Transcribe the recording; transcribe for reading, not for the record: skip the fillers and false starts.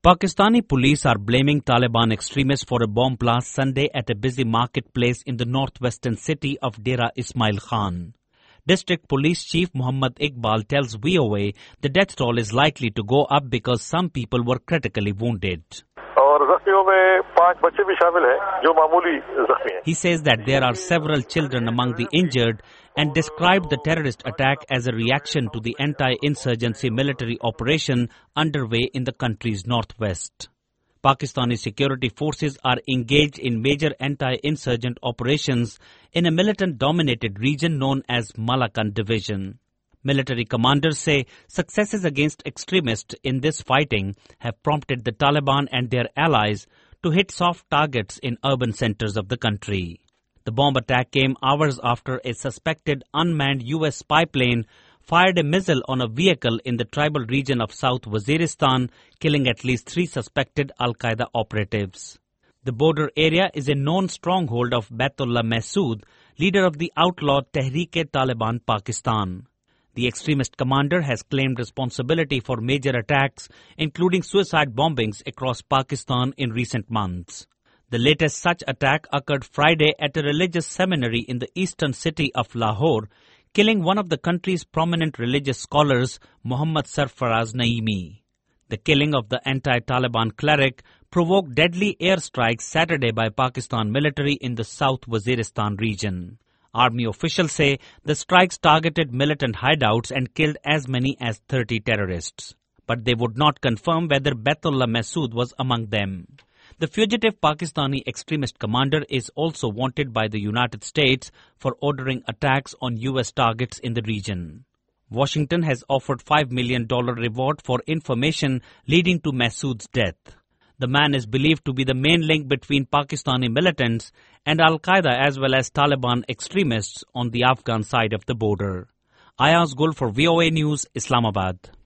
Pakistani police are blaming Taliban extremists for a bomb blast Sunday at a busy marketplace in the northwestern city of Dera Ismail Khan. District Police Chief Muhammad Iqbal tells VOA the death toll is likely to go up because some people were critically wounded. He says that there are several children among the injured and described the terrorist attack as a reaction to the anti-insurgency military operation underway in the country's northwest. Pakistani security forces are engaged in major anti-insurgent operations in a militant-dominated region known as Malakand Division. Military commanders say successes against extremists in this fighting have prompted the Taliban and their allies to hit soft targets in urban centers of the country. The bomb attack came hours after a suspected unmanned U.S. spy plane fired a missile on a vehicle in the tribal region of South Waziristan, killing at least 3 suspected Al-Qaeda operatives. The border area is a known stronghold of Baitullah Masood, leader of the outlawed Tehreek-e-Taliban Pakistan. The extremist commander has claimed responsibility for major attacks, including suicide bombings across Pakistan in recent months. The latest such attack occurred Friday at a religious seminary in the eastern city of Lahore, killing one of the country's prominent religious scholars, Muhammad Sarfaraz Naimi. The killing of the anti-Taliban cleric provoked deadly airstrikes Saturday by Pakistan military in the South Waziristan region. Army officials say the strikes targeted militant hideouts and killed as many as 30 terrorists. But they would not confirm whether Baitullah Masood was among them. The fugitive Pakistani extremist commander is also wanted by the United States for ordering attacks on U.S. targets in the region. Washington has offered $5 million reward for information leading to Masood's death. The man is believed to be the main link between Pakistani militants and Al-Qaeda as well as Taliban extremists on the Afghan side of the border. Ayaz Gul for VOA News, Islamabad.